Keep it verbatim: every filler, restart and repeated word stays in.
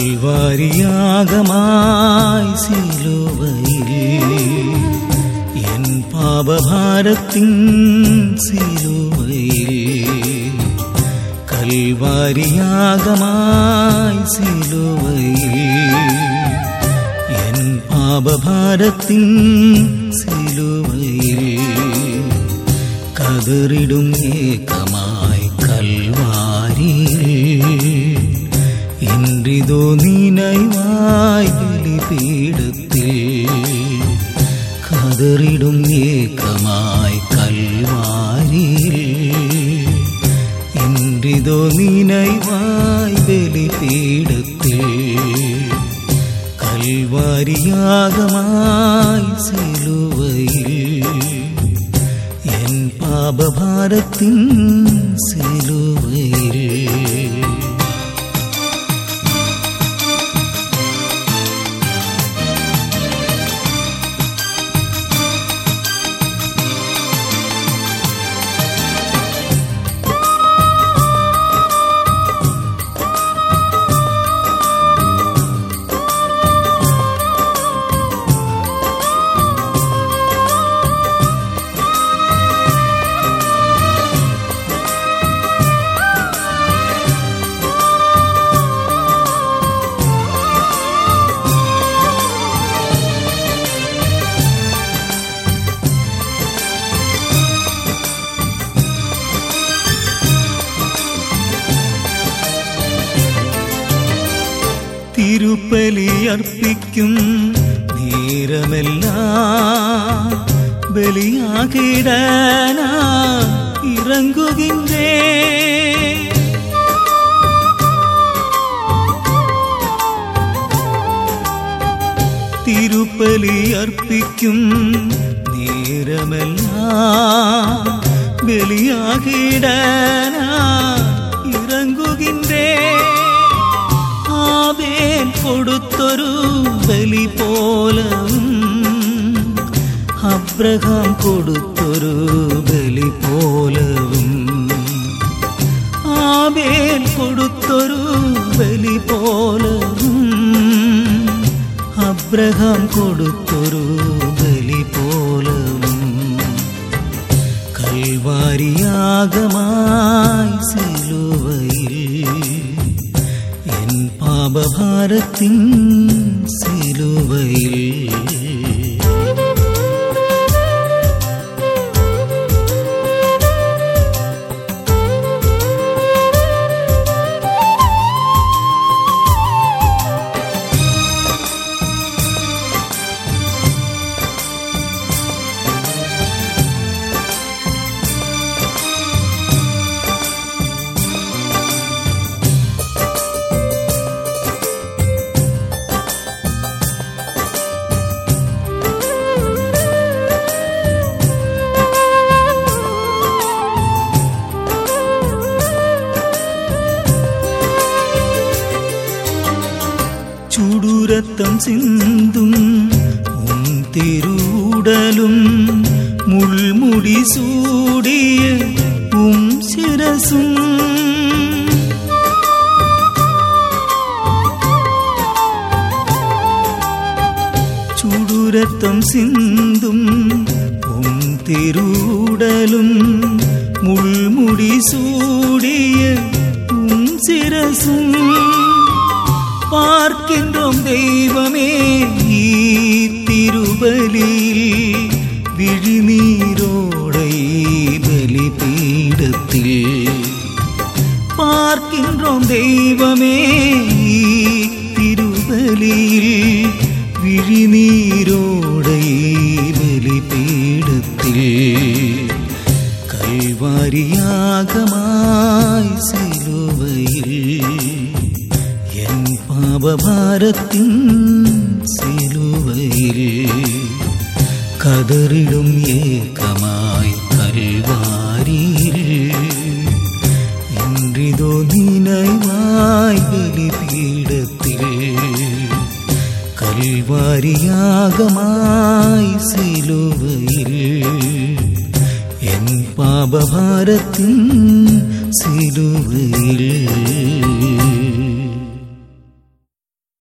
കൽവാരിയാഗമായി സിലുവയിൽ N പാപഭാരത്തിൻ സിലുവയിൽ കൽവാരിയാഗമായി സിലുവയിൽ N പാപഭാരത്തിൻ സിലുവയിൽ കതറിടും ഏകമായി കൽവാരിയിൽ ഇൻറിതോ നിനവായി ബലിപീഠത്തിൽ കതറിടും ഏകമായി കൽവാരിയിൽ ഇൻറിതോ നിനവായി ബലിപീഠത്തിൽ കൽവാരിയാഗമായി സിലുവയിൽ N പാപഭാരത്തിൻ സിലുവയിൽ തിരുപ്പലിയർപ്പിക്കും നേരമെല്ലാം ബലിയാകിടാനാ ഇറങ്ങുകിன்றേ തിരുപ്പലിയർപ്പിക്കും നേരമെല്ലാം ബലിയാകിടാനാ ഇറങ്ങുകിன்றേ Abel കൊടുത്തൊരു ബലി പോലവും അബ്രഹാം കൊടുത്തൊരു ബലി പോലവും ആബേൽ കൊടുത്തൊരു ബലി പോലവും അബ്രഹാം കൊടുത്തൊരു ബലി പോലവും കൽവാരിയാഗമായി സിലുവയിൽ പാപഭാരത്തിൻ സിലുവയിൽ ചുടുരത്തം ചിന്തും ഉം തിരുടലും മുൾമുടി സൂടിയ ഉം ശിരസും ചുടുരത്തം ചിന്തും ഉം തിരുടലും മുൾമുടി സൂടിയ ഉം ശിരസും പാർക്കിன்றோம் ദൈവമേ ഈ തിരുബലിയിൽ വിഴിനീരോടെ ബലിപീഠത്തിൽ പാർക്കിன்றோம் ദൈവമേ ഈ തിരുബലിയിൽ വിഴിനീരോടെ ബലിപീഠത്തിൽ കൽവാരിയാഗമായി സിലുവയിൽ പാപഭാരത്തിൻ സിലുവയിൽ കതറിടും ഏകമായി കൽവാരിയിൽ ഇൻറിതോ നിനവായി ബലിപീഠത്തിൽ കൽവാരിയാഗമായി സിലുവയിൽ എൻ പാപഭാരത്തിൻ സിലുവയിൽ